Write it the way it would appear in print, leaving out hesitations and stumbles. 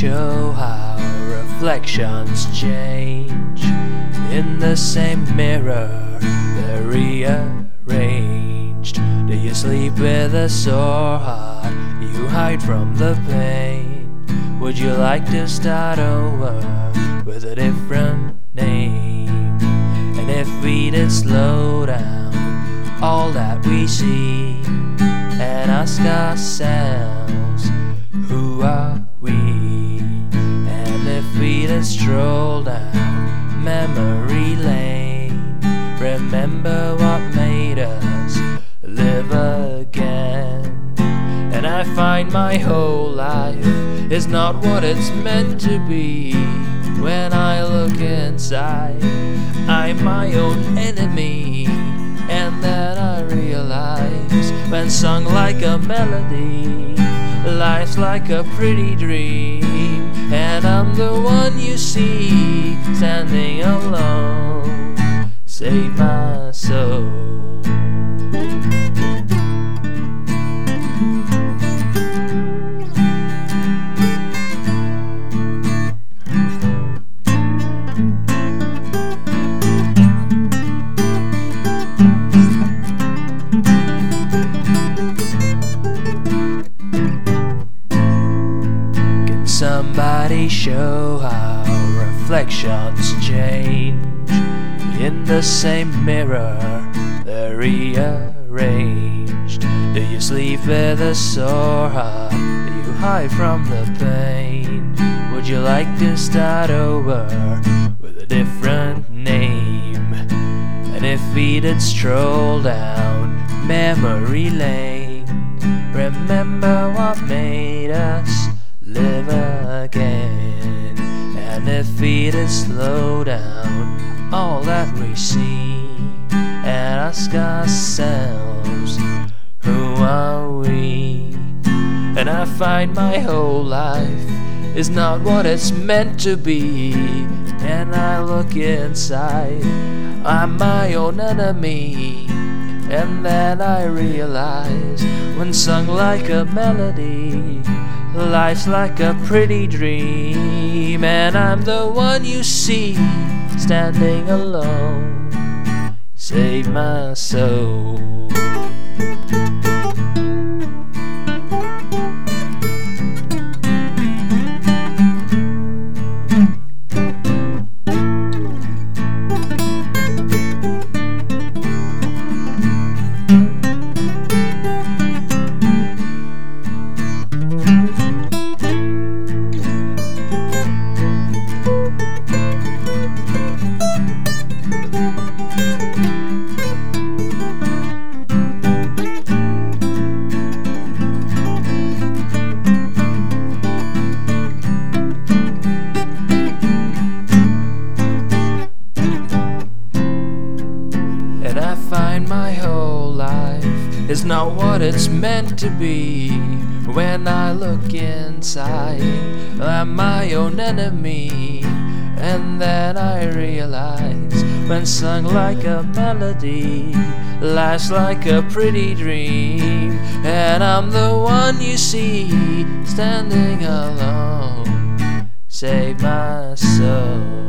show how reflections change. In the same mirror, they're rearranged. Do you sleep with a sore heart? You hide from the pain. Would you like to start over with a different name? And if we did slow down all that we see and ask ourselves, who are we? And if we did stroll down memory lane, remember what made us live again. And I find my whole life is not what it's meant to be. When I look inside, I'm my own enemy. And then I realize, when sung like a melody, life's like a pretty dream. And I'm the one you see standing alone. Save my soul. Somebody show how reflections change. In the same mirror, they're rearranged. Do you sleep with a sore heart? Do you hide from the pain? Would you like to start over with a different name? And if we did stroll down memory lane, remember what made us live again. And if we did slow down all that we see and ask ourselves, who are we? And I find my whole life is not what it's meant to be. And I look inside, I'm my own enemy. And then I realize, when sung like a melody, life's like a pretty dream. And I'm the one you see standing alone. Save my soul. I find my whole life is not what it's meant to be. When I look inside, I'm my own enemy. And then I realize, when sung like a melody, life's like a pretty dream. And I'm the one you see standing alone. Save my soul.